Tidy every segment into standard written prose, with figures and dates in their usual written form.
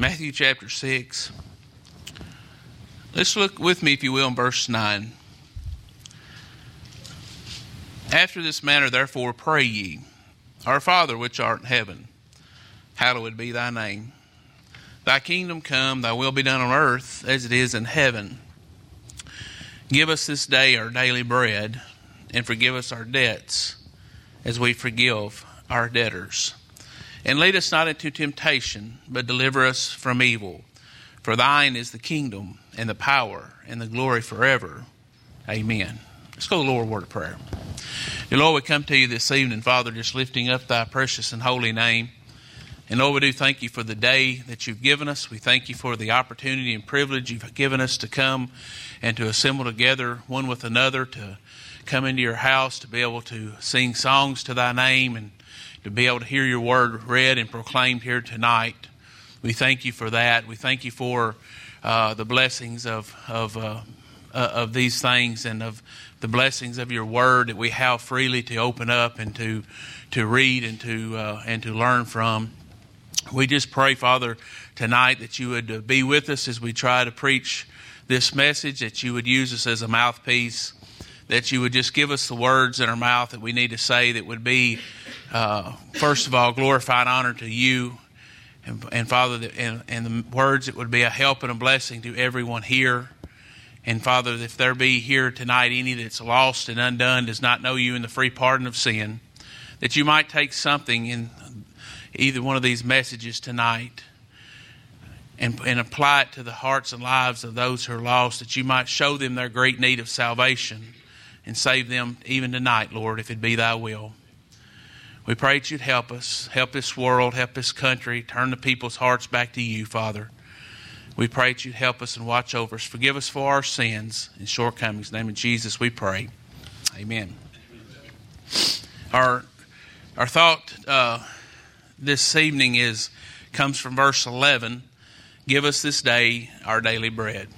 Matthew chapter 6. Let's look with me, if you will, in verse 9. After this manner, therefore, pray ye, Our Father which art in heaven, hallowed be thy name. Thy kingdom come, thy will be done on earth as it is in heaven. Give us this day our daily bread, and forgive us our debts as we forgive our debtors. And lead us not into temptation, but deliver us from evil. For thine is the kingdom, and the power, and the glory forever. Amen. Let's go to the Lord, word of prayer. Dear Lord, we come to you this evening, Father, just lifting up thy precious and holy name. And Lord, we do thank you for the day that you've given us. We thank you for the opportunity and privilege you've given us to come and to assemble together one with another, to come into your house, to be able to sing songs to thy name, and to be able to hear your word read and proclaimed here tonight. We thank you for that. We thank you for the blessings of these things, and of the blessings of your word that we have freely to open up and to read and to learn from. We just pray, Father, tonight that you would be with us as we try to preach this message, that you would use us as a mouthpiece, that you would just give us the words in our mouth that we need to say that would be, first of all, glorify and honor to you, and Father, and the words that would be a help and a blessing to everyone here. And Father, if there be here tonight any that's lost and undone, does not know you in the free pardon of sin, that you might take something in either one of these messages tonight and apply it to the hearts and lives of those who are lost, that you might show them their great need of salvation and save them even tonight, Lord, if it be thy will. We pray that you'd help us, help this world, help this country, turn the people's hearts back to you, Father. We pray that you'd help us and watch over us. Forgive us for our sins and shortcomings. In the name of Jesus we pray. Amen. Our thought this evening comes from verse 11. Give us this day our daily bread.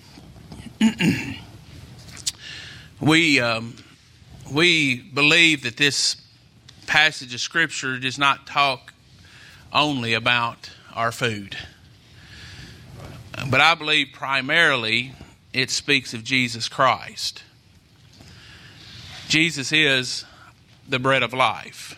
We believe that this passage of Scripture does not talk only about our food, but I believe primarily it speaks of Jesus Christ. Jesus is the bread of life.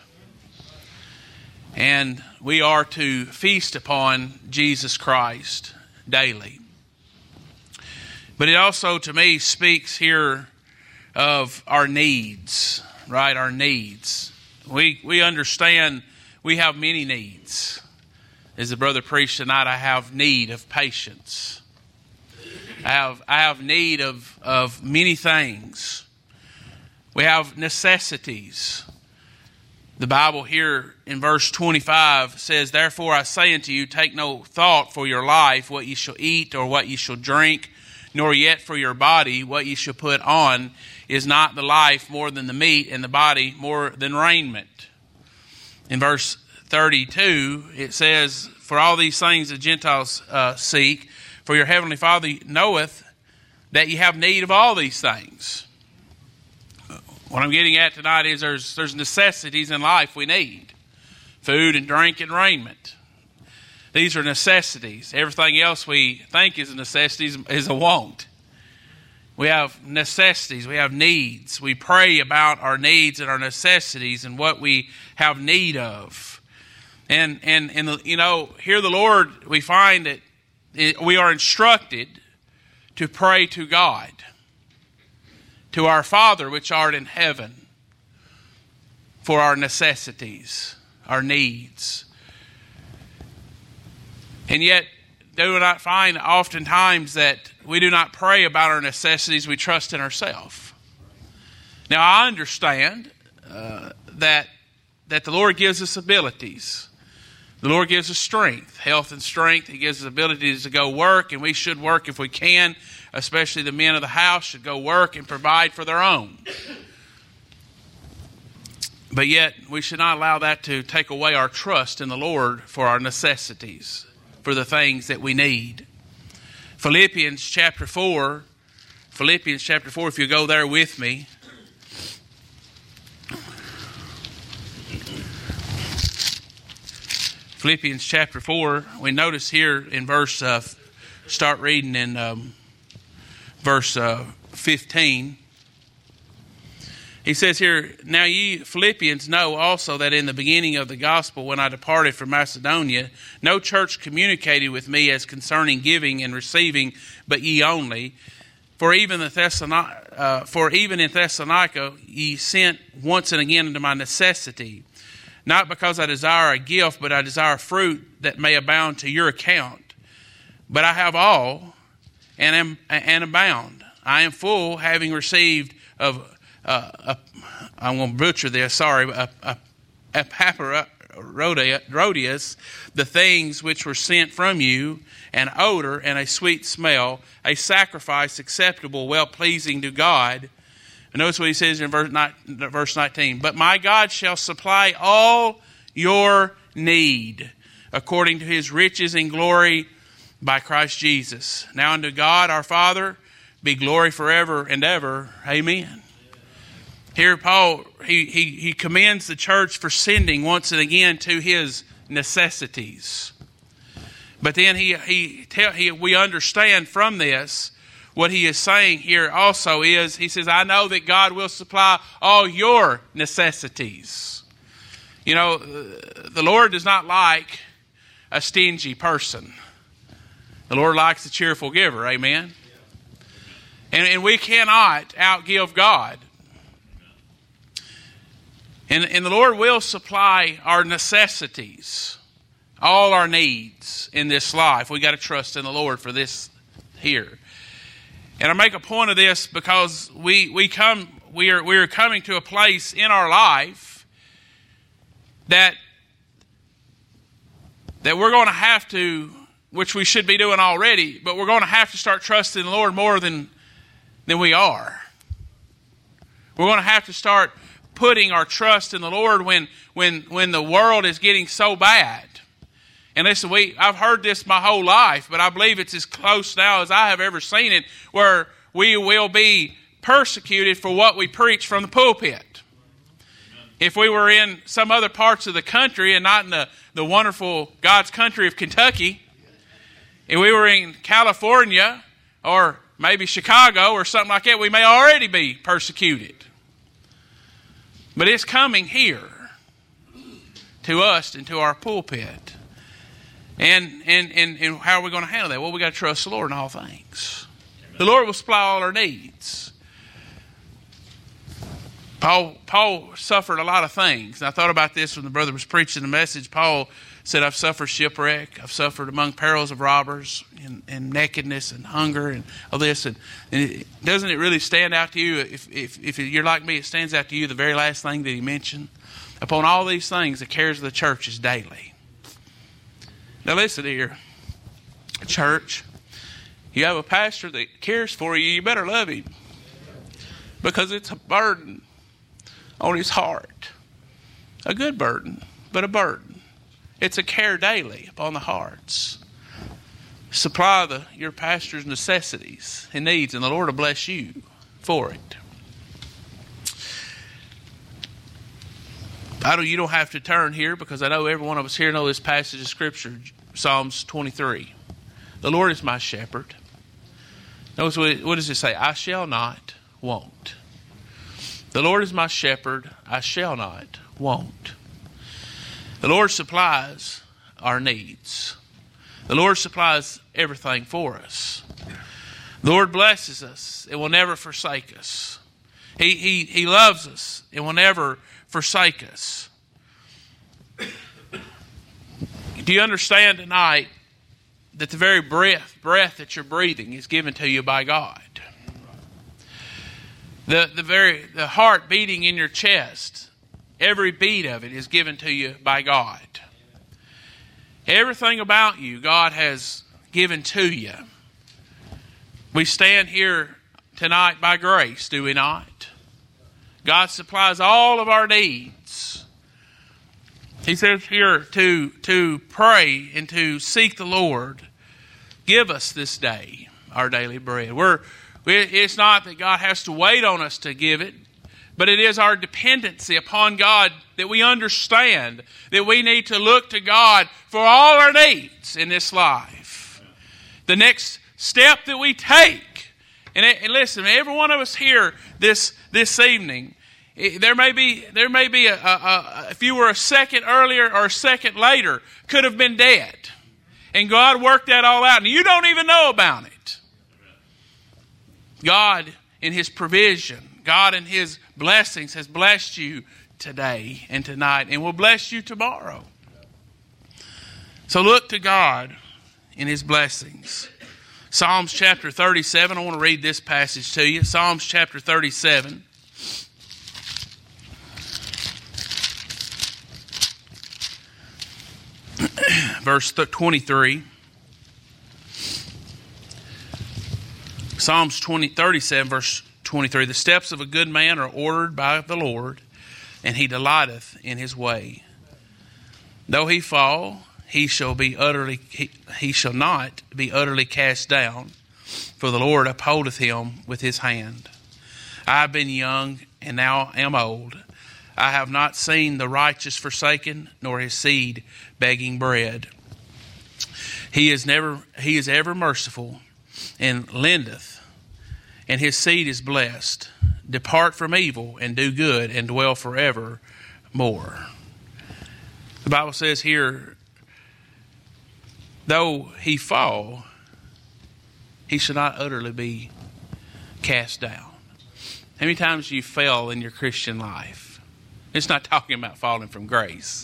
And we are to feast upon Jesus Christ daily. But it also, to me, speaks here of our needs, right? Our needs. We understand we have many needs. As the brother preached tonight, I have need of patience. I have need of many things. We have necessities. The Bible here in verse 25 says, Therefore I say unto you, take no thought for your life, what ye shall eat or what ye shall drink, nor yet for your body, what ye shall put on. Is not the life more than the meat, and the body more than raiment? In verse 32, it says, For all these things the Gentiles seek, for your heavenly Father knoweth that ye have need of all these things. What I'm getting at tonight is there's necessities in life we need. Food and drink and raiment. These are necessities. Everything else we think is a necessity is a want. We have necessities. We have needs. We pray about our needs and our necessities and what we have need of. And you know, here the Lord, we find that we are instructed to pray to God, to our Father which art in heaven, for our necessities, our needs. And yet, do we not find oftentimes that we do not pray about our necessities, we trust in ourselves? Now, I understand that the Lord gives us abilities. The Lord gives us strength, health and strength. He gives us abilities to go work, and we should work if we can. Especially the men of the house should go work and provide for their own. But yet, we should not allow that to take away our trust in the Lord for our necessities, for the things that we need. Philippians chapter 4, if you go there with me. Philippians chapter 4, we notice here in verse, start reading in verse 15. He says here, "Now ye Philippians know also that in the beginning of the gospel, when I departed from Macedonia, no church communicated with me as concerning giving and receiving, but ye only. For even in Thessalonica ye sent once and again unto my necessity. Not because I desire a gift, but I desire fruit that may abound to your account. But I have all and abound. I am full, having received of I'm going to butcher this, sorry, Epaphroditus, the things which were sent from you, an odor and a sweet smell, a sacrifice acceptable, well-pleasing to God." And notice what he says in verse 19. "But my God shall supply all your need, according to his riches and glory by Christ Jesus. Now unto God our Father be glory forever and ever. Amen." Here Paul, he commends the church for sending once and again to his necessities. But then we understand from this, what he is saying here also is, he says, I know that God will supply all your necessities. You know, the Lord does not like a stingy person. The Lord likes a cheerful giver, amen? And we cannot outgive God. And the Lord will supply our necessities, all our needs in this life. We got to trust in the Lord for this here. And I make a point of this because we are coming to a place in our life that we're going to have to, which we should be doing already, but we're going to have to start trusting the Lord more than we are. We're going to have to start putting our trust in the Lord when the world is getting so bad. And listen, I've heard this my whole life, but I believe it's as close now as I have ever seen it, where we will be persecuted for what we preach from the pulpit. If we were in some other parts of the country and not in the wonderful God's country of Kentucky, if we were in California or maybe Chicago or something like that, we may already be persecuted. But it's coming here to us and to our pulpit. And how are we going to handle that? Well, we got to trust the Lord in all things. The Lord will supply all our needs. Paul suffered a lot of things. And I thought about this when the brother was preaching the message. Paul said, I've suffered shipwreck. I've suffered among perils of robbers and nakedness and hunger and all this. And doesn't it really stand out to you? If you're like me, it stands out to you the very last thing that he mentioned. Upon all these things, the cares of the church is daily. Now listen here, church. You have a pastor that cares for you, you better love him. Because it's a burden on his heart. A good burden, but a burden. It's a care daily upon the hearts. Supply your pastor's necessities and needs, and the Lord will bless you for it. You don't have to turn here because I know every one of us here know this passage of Scripture, Psalms 23. The Lord is my shepherd. Notice what does it say? I shall not want. The Lord is my shepherd. I shall not want. The Lord supplies our needs. The Lord supplies everything for us. The Lord blesses us and will never forsake us. He loves us and will never forsake us. Do you understand tonight that the very breath that you're breathing is given to you by God? The heart beating in your chest, every beat of it is given to you by God. Everything about you, God has given to you. We stand here tonight by grace, do we not? God supplies all of our needs. He says here to pray and to seek the Lord. Give us this day our daily bread. It's not that God has to wait on us to give it, But it is our dependency upon God that we understand that we need to look to God for all our needs in this life. The next step that we take, and listen, every one of us here this evening, there may be if you were a second earlier or a second later, could have been dead. And God worked that all out, and you don't even know about it. God in His provision, God in His blessings has blessed you today and tonight, and will bless you tomorrow. So look to God in His blessings. Psalms chapter 37, I want to read this passage to you. Psalms chapter 37. Verse 23. Psalms 37, verse 23. The steps of a good man are ordered by the Lord, and He delighteth in his way. Though he fall, he shall not be utterly cast down, for the Lord upholdeth him with His hand. I have been young, and now am old. I have not seen the righteous forsaken, nor his seed begging bread. He is ever merciful, and lendeth, and his seed is blessed. Depart from evil, and do good, and dwell forever more. The Bible says here, though he fall, he shall not utterly be cast down. How many times you fell in your Christian life? It's not talking about falling from grace.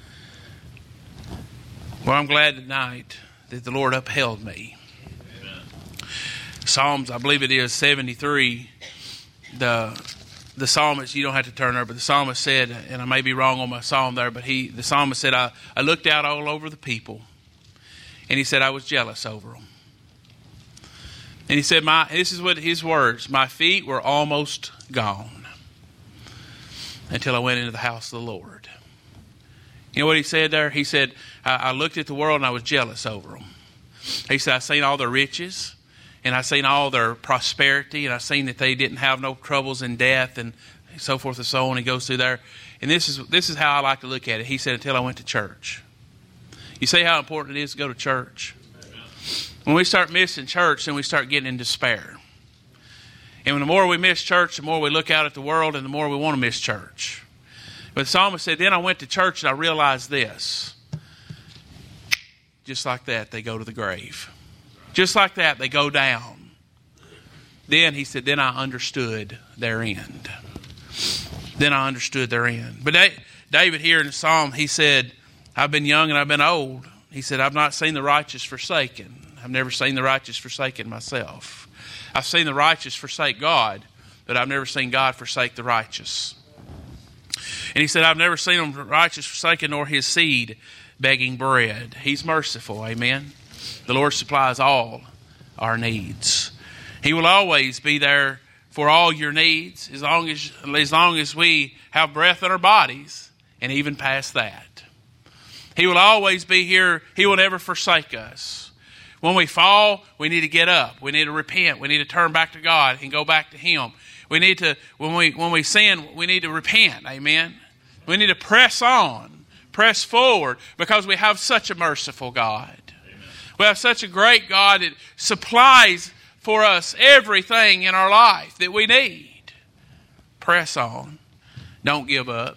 Well, I'm glad tonight that the Lord upheld me. Amen. Psalms, I believe it is 73. The psalmist, you don't have to turn there, but the psalmist said, and I may be wrong on my psalm there, but the psalmist said, I looked out all over the people, and he said, I was jealous over them. And he said, this is what his words, my feet were almost gone until I went into the house of the Lord. You know what he said there? He said, I looked at the world and I was jealous over them. He said, I seen all their riches, and I seen all their prosperity, and I seen that they didn't have no troubles in death, and so forth and so on. He goes through there. And this is how I like to look at it. He said, until I went to church. You see how important it is to go to church? When we start missing church, then we start getting in despair. And the more we miss church, the more we look out at the world, and the more we want to miss church. But the psalmist said, then I went to church and I realized this. Just like that, they go to the grave. Just like that, they go down. Then he said, then I understood their end. Then I understood their end. But David here in the psalm, he said, I've been young and I've been old. He said, I've not seen the righteous forsaken. I've never seen the righteous forsaken myself. I've seen the righteous forsake God, but I've never seen God forsake the righteous. And he said, I've never seen the righteous forsaken, nor his seed begging bread. He's merciful, amen. The Lord supplies all our needs. He will always be there for all your needs as long as we have breath in our bodies, and even past that. He will always be here. He will never forsake us. When we fall, we need to get up. We need to repent. We need to turn back to God and go back to Him. We need to, when we sin, we need to repent. Amen. We need to press on, press forward, because we have such a merciful God. Amen. We have such a great God that supplies for us everything in our life that we need. Press on. Don't give up.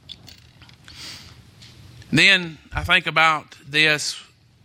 Then I think about this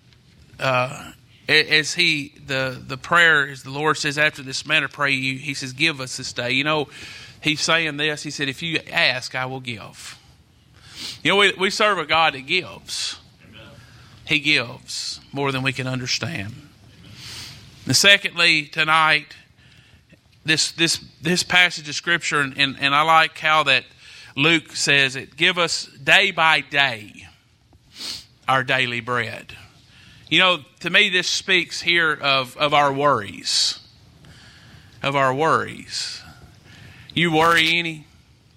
as the prayer, as the Lord says, after this manner pray you, He says, give us this day. You know, He's saying this. He said, if you ask, I will give. You know, we serve a God that gives. Amen. He gives more than we can understand. Amen. And secondly, tonight, this passage of Scripture, and I like how that Luke says it, give us day by day our daily bread. You know, to me, this speaks here of our worries. Of our worries. You worry any?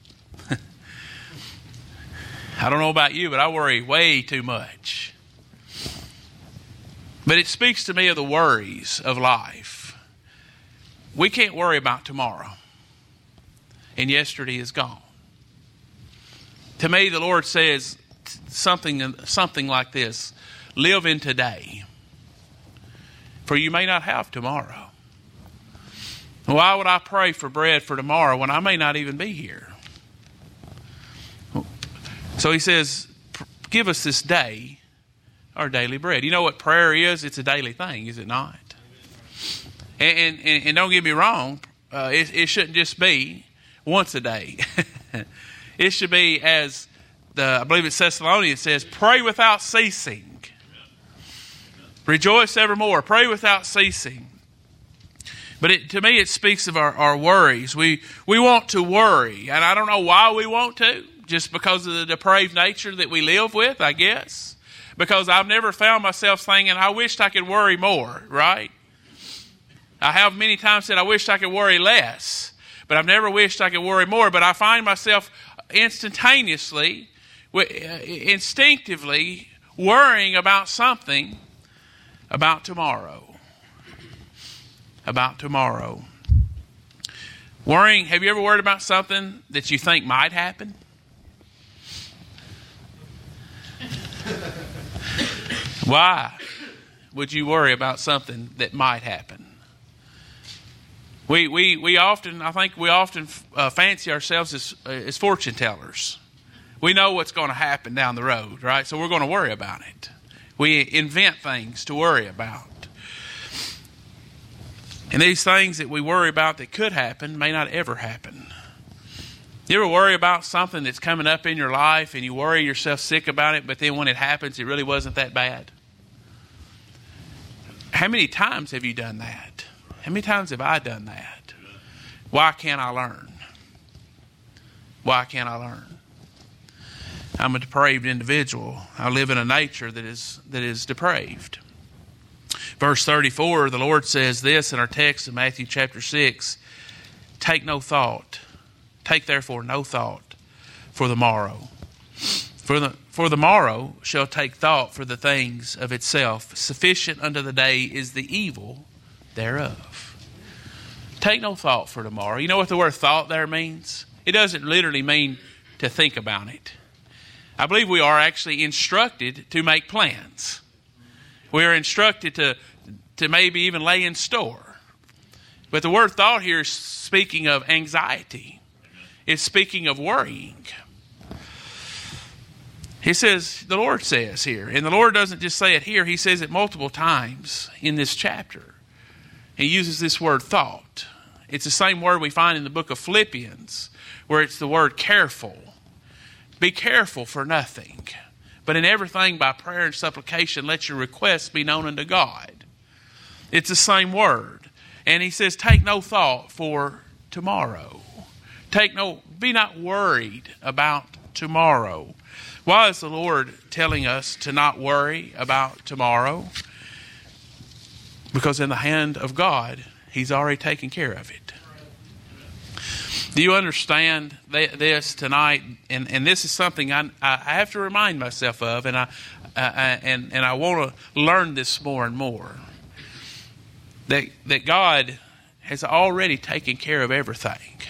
I don't know about you, but I worry way too much. But it speaks to me of the worries of life. We can't worry about tomorrow. and yesterday is gone. To me, the Lord says something like this: live in today, for you may not have tomorrow. Why would I pray for bread for tomorrow when I may not even be here? So he says, give us this day our daily bread. You know what prayer is? It's a daily thing, is it not? And don't get me wrong, it shouldn't just be once a day. It should be, as I believe it's Thessalonians says, pray without ceasing. Rejoice evermore. Pray without ceasing. But to me, it speaks of our worries. We want to worry, and I don't know why we want to. Just because of the depraved nature that we live with, I guess. Because I've never found myself thinking, I wished I could worry more, right? I have many times said, I wished I could worry less. But I've never wished I could worry more. But I find myself instantaneously, instinctively worrying about something about tomorrow. About tomorrow. Worrying, have you ever worried about something that you think might happen? Why would you worry about something that might happen? We often fancy ourselves as fortune tellers. We know what's going to happen down the road, right? So we're going to worry about it. We invent things to worry about. And these things that we worry about that could happen may not ever happen. You ever worry about something that's coming up in your life and you worry yourself sick about it, but then when it happens, it really wasn't that bad? How many times have you done that? How many times have I done that? Why can't I learn? Why can't I learn? I'm a depraved individual. I live in a nature that is depraved. Verse 34, the Lord says this in our text in Matthew chapter 6, take therefore no thought for the morrow. For the morrow shall take thought for the things of itself. Sufficient unto the day is the evil thereof. Take no thought for tomorrow. You know what the word thought there means? It doesn't literally mean to think about it. I believe we are actually instructed to make plans. We are instructed to maybe even lay in store. But the word thought here is speaking of anxiety. It's speaking of worrying. He says, the Lord says here, and the Lord doesn't just say it here, He says it multiple times in this chapter. He uses this word thought. It's the same word we find in the book of Philippians, where it's the word careful. Be careful for nothing, but in everything by prayer and supplication, let your requests be known unto God. It's the same word. And He says, take no thought for tomorrow. Be not worried about tomorrow. Why is the Lord telling us to not worry about tomorrow? Because in the hand of God, He's already taken care of it. Do you understand this tonight? And this is something I have to remind myself of, and I want to learn this more and more. That God has already taken care of everything.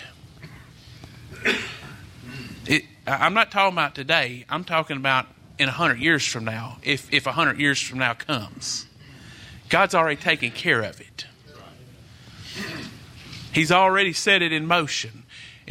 I'm not talking about today. I'm talking about in 100 years from now, if 100 years from now comes. God's already taken care of it. He's already set it in motion.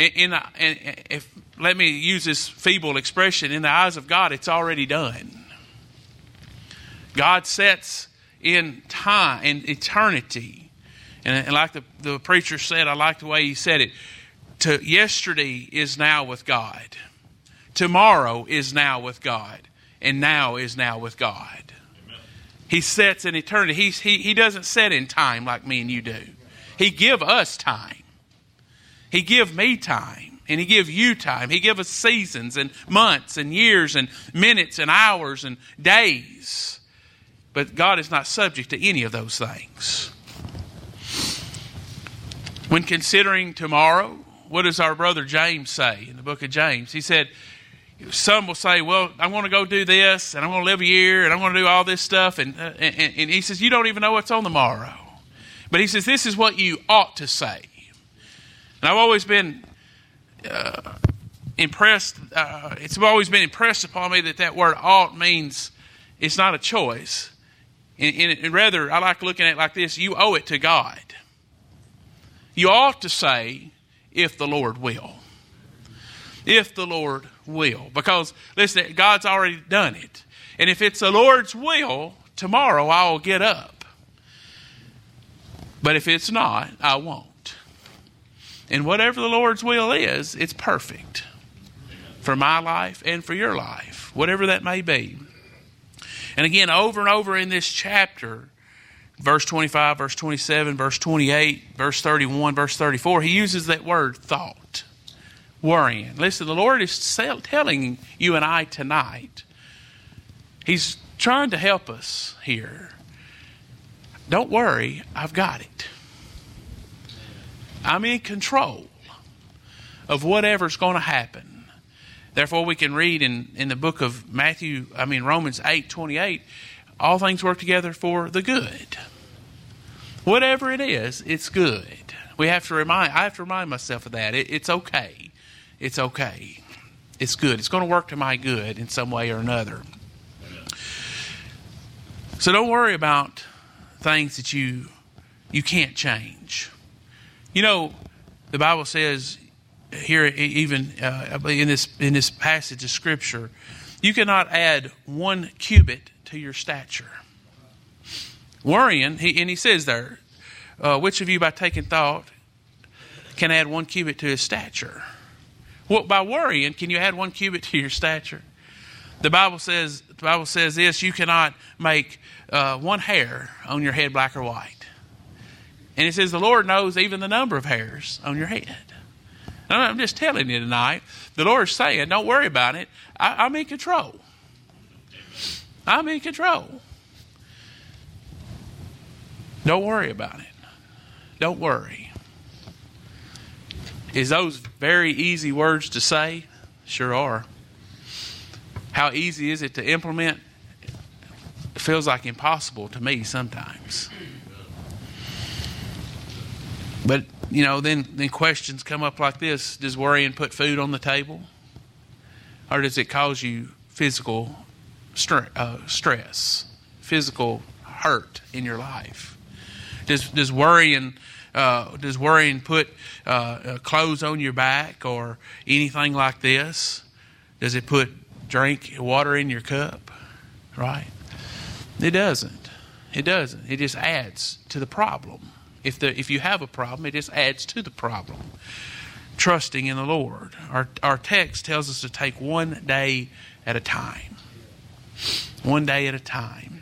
Let me use this feeble expression. In the eyes of God, it's already done. God sets in time, in eternity. And like the preacher said, I like the way he said it. Yesterday is now with God. Tomorrow is now with God. And now is now with God. Amen. He sets in eternity. He doesn't set in time like me and you do. He give us time. He give me time. And He give you time. He give us seasons and months and years and minutes and hours and days. But God is not subject to any of those things. When considering tomorrow, what does our brother James say in the book of James? He said, some will say, well, I'm going to go do this, and I'm going to live a year, and I'm going to do all this stuff. And he says, you don't even know what's on the morrow. But he says, this is what you ought to say. And I've always been impressed. It's always been impressed upon me that word ought means it's not a choice. And rather, I like looking at it like this: you owe it to God. You ought to say, if the Lord will. If the Lord will. Because, listen, God's already done it. And if it's the Lord's will, tomorrow I will get up. But if it's not, I won't. And whatever the Lord's will is, it's perfect. For my life and for your life. Whatever that may be. And again, over and over in this chapter, verse 25, verse 27, verse 28, verse 31, verse 34, he uses that word thought. Worrying. Listen, the Lord is telling you and I tonight, He's trying to help us here. Don't worry, I've got it. I'm in control of whatever's going to happen. Therefore, we can read in the book of Romans 8:28, all things work together for the good. Whatever it is, it's good. I have to remind myself of that. It's okay. It's okay. It's good. It's going to work to my good in some way or another. So don't worry about things that you can't change. You know, the Bible says here, even in this passage of Scripture, you cannot add 1 cubit to your stature. Worrying, he says there, which of you by taking thought can add 1 cubit to his stature? Well, by worrying, can you add 1 cubit to your stature? The Bible says this: you cannot make 1 hair on your head black or white. And it says the Lord knows even the number of hairs on your head. I'm just telling you tonight, the Lord's saying, don't worry about it. I'm in control. I'm in control. Don't worry about it. Don't worry. Is those very easy words to say? Sure are. How easy is it to implement? It feels like impossible to me sometimes. But, then questions come up like this. Does worrying put food on the table? Or does it cause you physical stress, physical hurt in your life? Does worrying put clothes on your back or anything like this? Does it put water in your cup? Right? It doesn't. It doesn't. It just adds to the problem. If you have a problem, it just adds to the problem. Trusting in the Lord. Our text tells us to take one day at a time. One day at a time.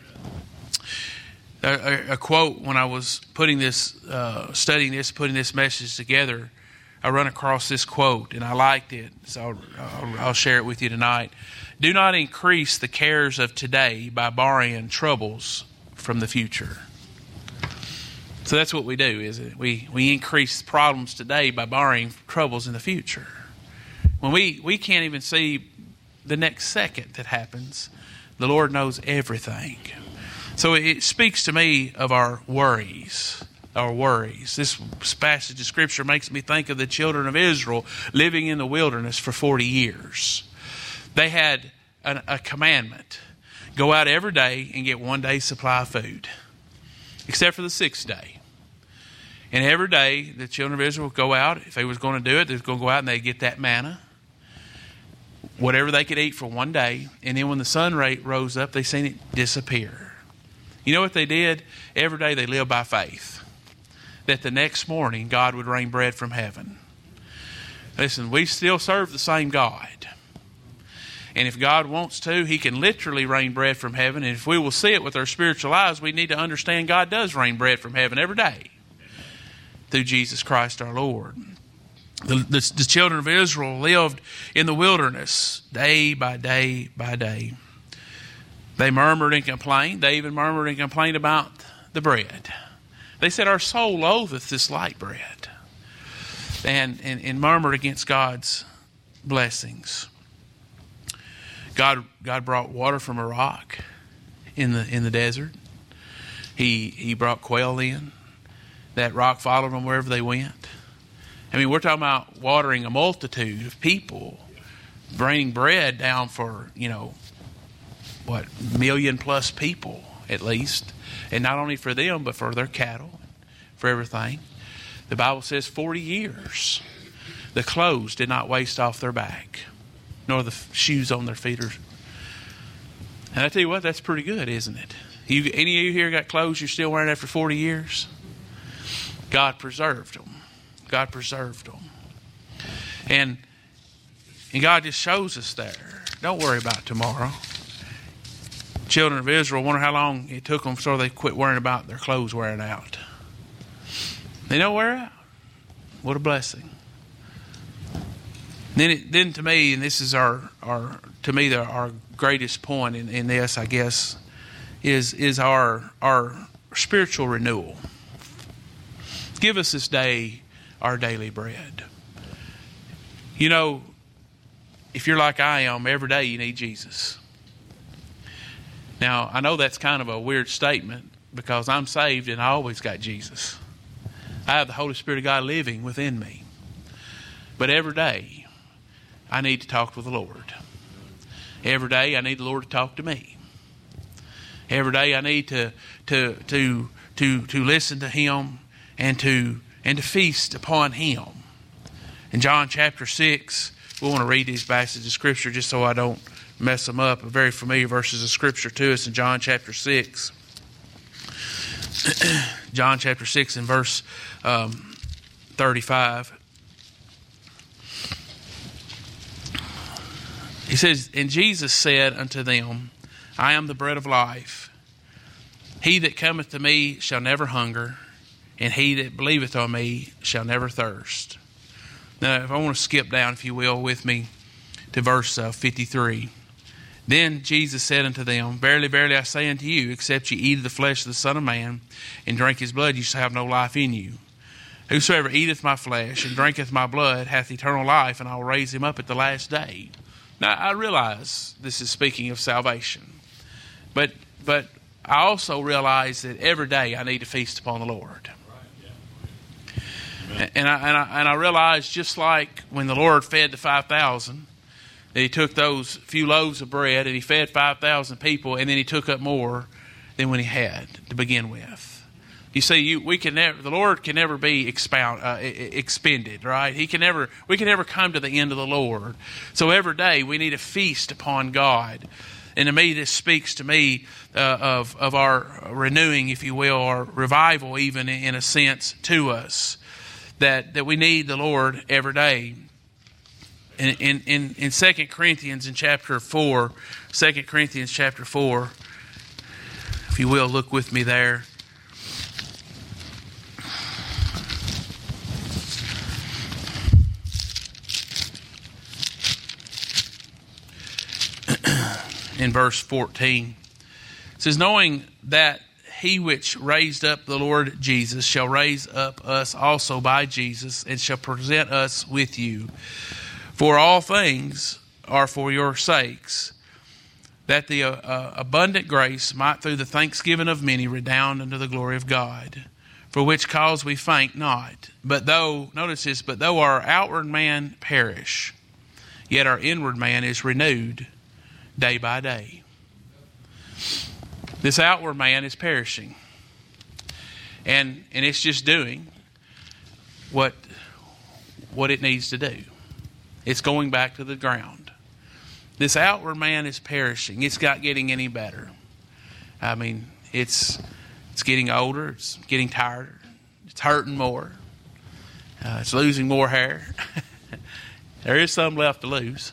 A quote, when I was putting this, studying this, putting this message together, I run across this quote, and I liked it, so I'll share it with you tonight. Do not increase the cares of today by borrowing troubles from the future. So that's what we do, isn't it? We increase problems today by borrowing troubles in the future. When we can't even see the next second that happens, the Lord knows everything. So it speaks to me of our worries. Our worries. This passage of Scripture makes me think of the children of Israel living in the wilderness for 40 years. They had a commandment. Go out every day and get 1 day's supply of food. Except for the 6th day. And every day the children of Israel would go out. If they was going to do it, they was going to go out and they'd get that manna. Whatever they could eat for 1 day. And then when the sun rose up, they seen it disappear. You know what they did? Every day they lived by faith. That the next morning God would rain bread from heaven. Listen, we still serve the same God. And if God wants to, He can literally rain bread from heaven. And if we will see it with our spiritual eyes, we need to understand God does rain bread from heaven every day. Through Jesus Christ our Lord. The children of Israel lived in the wilderness day by day by day. They murmured and complained. They even murmured and complained about the bread. They said, our soul loatheth this light bread. And murmured against God's blessings. God brought water from a rock in the desert. He brought quail in. That rock followed them wherever they went. I mean, we're talking about watering a multitude of people, bringing bread down for, million plus people at least. And not only for them, but for their cattle, for everything. The Bible says 40 years. The clothes did not waste off their back, nor the shoes on their feet. And I tell you what, that's pretty good, isn't it? Any of you here got clothes you're still wearing after 40 years? God preserved them. God preserved them. And God just shows us there. Don't worry about tomorrow. Children of Israel wonder how long it took them so they quit worrying about their clothes wearing out. They don't wear out. What a blessing. Then to me, and this is our greatest point in this, I guess, is our spiritual renewal. Give us this day our daily bread. If you're like I am, every day you need Jesus. Now, I know that's kind of a weird statement because I'm saved and I always got Jesus. I have the Holy Spirit of God living within me. But every day, I need to talk with the Lord. Every day, I need the Lord to talk to me. Every day, I need to listen to Him and to feast upon Him. In John chapter 6, we want to read these passages of Scripture just so I don't mess them up. Very familiar verses of Scripture to us in John chapter 6. John chapter 6 and verse 35. He says, "And Jesus said unto them, I am the bread of life. He that cometh to me shall never hunger, and he that believeth on me shall never thirst." Now, if I want to skip down, if you will, with me to verse 53. Then Jesus said unto them, Verily, verily, I say unto you, except ye eat of the flesh of the Son of Man, and drink His blood, ye shall have no life in you. Whosoever eateth my flesh, and drinketh my blood, hath eternal life, and I will raise him up at the last day. Now, I realize this is speaking of salvation. But I also realize that every day I need to feast upon the Lord. And I realize, just like when the Lord fed the 5,000, that He took those few loaves of bread and He fed 5,000 people, and then He took up more than when He had to begin with. You see, the Lord can never be expended, right? We can never come to the end of the Lord. So every day we need to feast upon God. And to me, this speaks to me of our renewing, if you will, or revival, even in a sense, to us. That we need the Lord every day. In 2 Corinthians in chapter 4, 2 Corinthians chapter 4, if you will, look with me there. In verse 14, it says, "Knowing that He which raised up the Lord Jesus shall raise up us also by Jesus, and shall present us with you. For all things are for your sakes, that the abundant grace might through the thanksgiving of many redound unto the glory of God. For which cause we faint not. But though our outward man perish, yet our inward man is renewed day by day." This outward man is perishing. And it's just doing what it needs to do. It's going back to the ground. This outward man is perishing. It's not getting any better. I mean, it's getting older. It's getting tired. It's hurting more. It's losing more hair. There is some left to lose.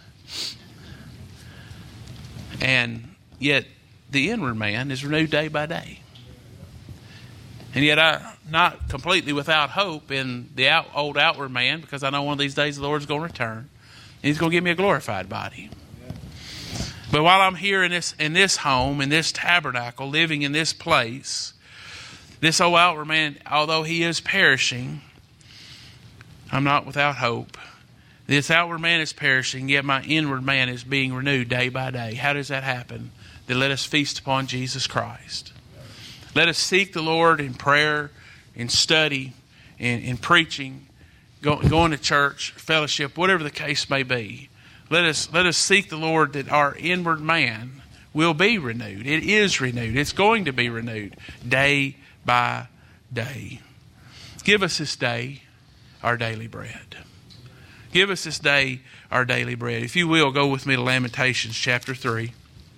And yet, the inward man is renewed day by day. And yet I'm not completely without hope in the old outward man, because I know one of these days the Lord's going to return. And He's going to give me a glorified body. But while I'm here in this home, in this tabernacle, living in this place, this old outward man, although he is perishing, I'm not without hope. This outward man is perishing, yet my inward man is being renewed day by day. How does that happen? Then let us feast upon Jesus Christ. Let us seek the Lord in prayer, in study, in preaching, going to church, fellowship, whatever the case may be. Let us seek the Lord that our inward man will be renewed. It is renewed. It's going to be renewed day by day. Give us this day our daily bread. Give us this day our daily bread. If you will, go with me to Lamentations chapter 3.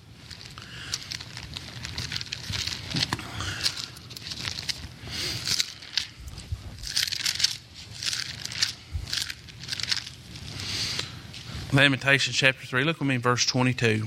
Lamentations chapter 3. Look with me in verse 22.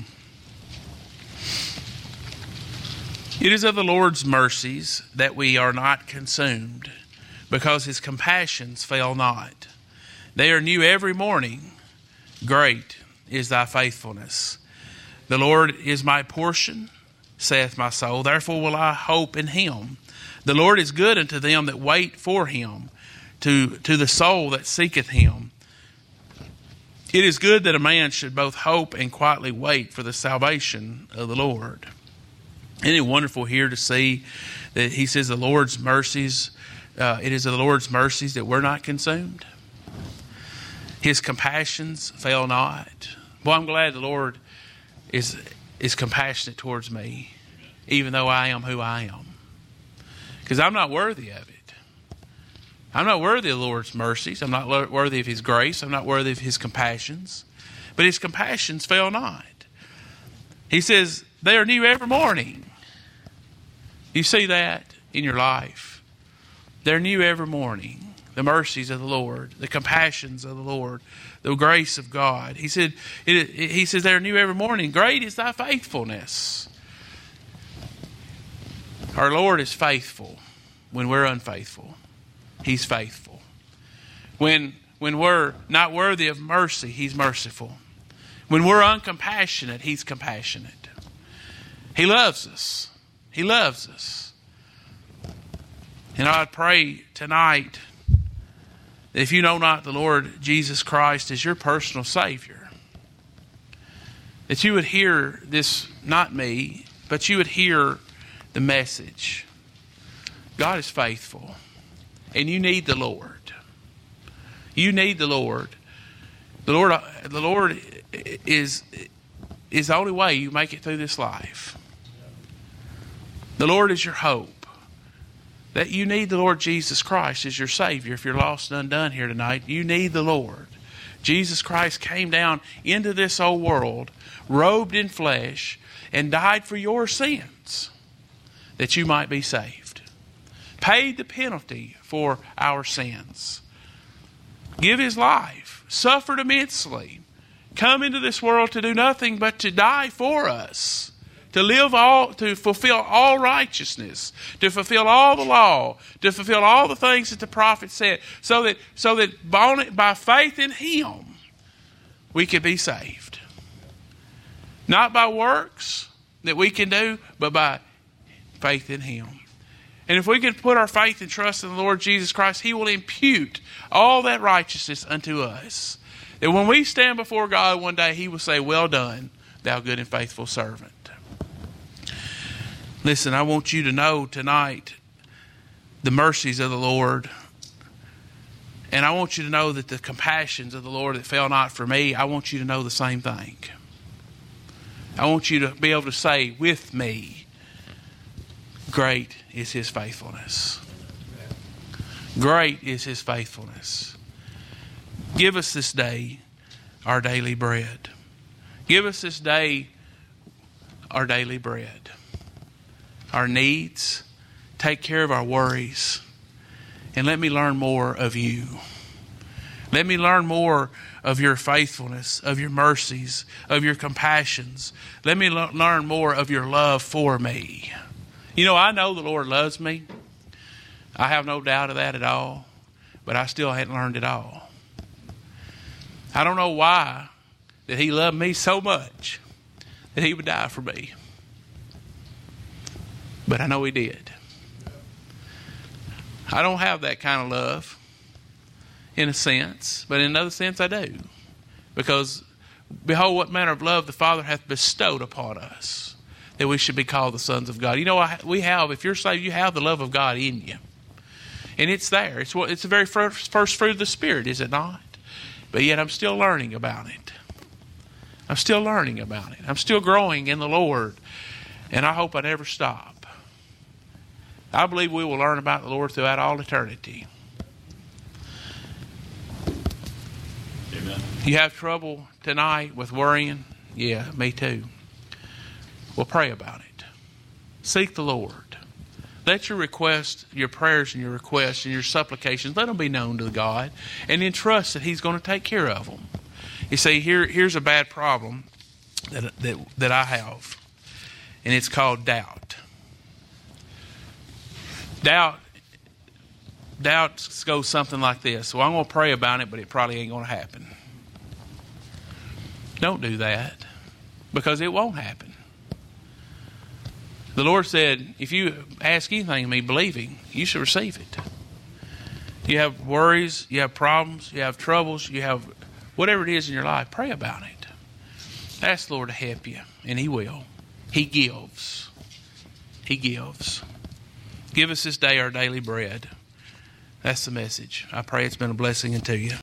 It is of the Lord's mercies that we are not consumed, because his compassions fail not. They are new every morning. Great is thy faithfulness. The Lord is my portion, saith my soul. Therefore will I hope in him. The Lord is good unto them that wait for him, to the soul that seeketh him. It is good that a man should both hope and quietly wait for the salvation of the Lord. Isn't it wonderful here to see that he says the Lord's mercies, it is of the Lord's mercies that we're not consumed. His compassions fail not. Well, I'm glad the Lord is compassionate towards me, even though I am who I am. Because I'm not worthy of it. I'm not worthy of the Lord's mercies. I'm not worthy of his grace. I'm not worthy of his compassions. But his compassions fail not. He says, they are new every morning. You see that in your life. They're new every morning. The mercies of the Lord, the compassions of the Lord, the grace of God. He says they're new every morning. Great is thy faithfulness. Our Lord is faithful when we're unfaithful. He's faithful. When we're not worthy of mercy, he's merciful. When we're uncompassionate, he's compassionate. He loves us. He loves us. And I pray tonight that if you know not the Lord Jesus Christ as your personal Savior, that you would hear this, not me, but you would hear the message. God is faithful. And you need the Lord. You need the Lord. The Lord is the only way you make it through this life. The Lord is your hope. That you need the Lord Jesus Christ as your Savior. If you're lost and undone here tonight, you need the Lord. Jesus Christ came down into this old world, robed in flesh, and died for your sins, that you might be saved. Paid the penalty for our sins. Give his life. Suffered immensely. Come into this world to do nothing but to die for us. To fulfill all righteousness. To fulfill all the law. To fulfill all the things that the prophet said. So that by faith in him, we could be saved. Not by works that we can do, but by faith in him. And if we can put our faith and trust in the Lord Jesus Christ, he will impute all that righteousness unto us. That when we stand before God one day, he will say, well done, thou good and faithful servant. Listen, I want you to know tonight the mercies of the Lord. And I want you to know that the compassions of the Lord that fail not for me, I want you to know the same thing. I want you to be able to say with me, great is his faithfulness. Great is his faithfulness. Give us this day our daily bread. Give us this day our daily bread. Our needs. Take care of our worries. And let me learn more of you. Let me learn more of your faithfulness, of your mercies, of your compassions. Let me learn more of your love for me. You know, I know the Lord loves me. I have no doubt of that at all. But I still hadn't learned it all. I don't know why that he loved me so much that he would die for me. But I know he did. I don't have that kind of love in a sense, but in another sense I do. Because behold what manner of love the Father hath bestowed upon us, that we should be called the sons of God. You know, we have, if you're saved, you have the love of God in you. And it's there. It's the very first fruit of the Spirit, is it not? But yet I'm still learning about it. I'm still learning about it. I'm still growing in the Lord. And I hope I never stop. I believe we will learn about the Lord throughout all eternity. Amen. You have trouble tonight with worrying? Yeah, me too. Well, pray about it. Seek the Lord. Let your requests, your prayers and your requests and your supplications, let them be known to God. And then trust that He's going to take care of them. You see, here's a bad problem that I have. And it's called doubt. Doubt goes something like this. Well, I'm going to pray about it, but it probably ain't going to happen. Don't do that, because it won't happen. The Lord said, if you ask anything of me believing, you should receive it. You have worries, you have problems, you have troubles, you have whatever it is in your life, pray about it. Ask the Lord to help you, and He will. He gives. He gives. Give us this day our daily bread. That's the message. I pray it's been a blessing unto you.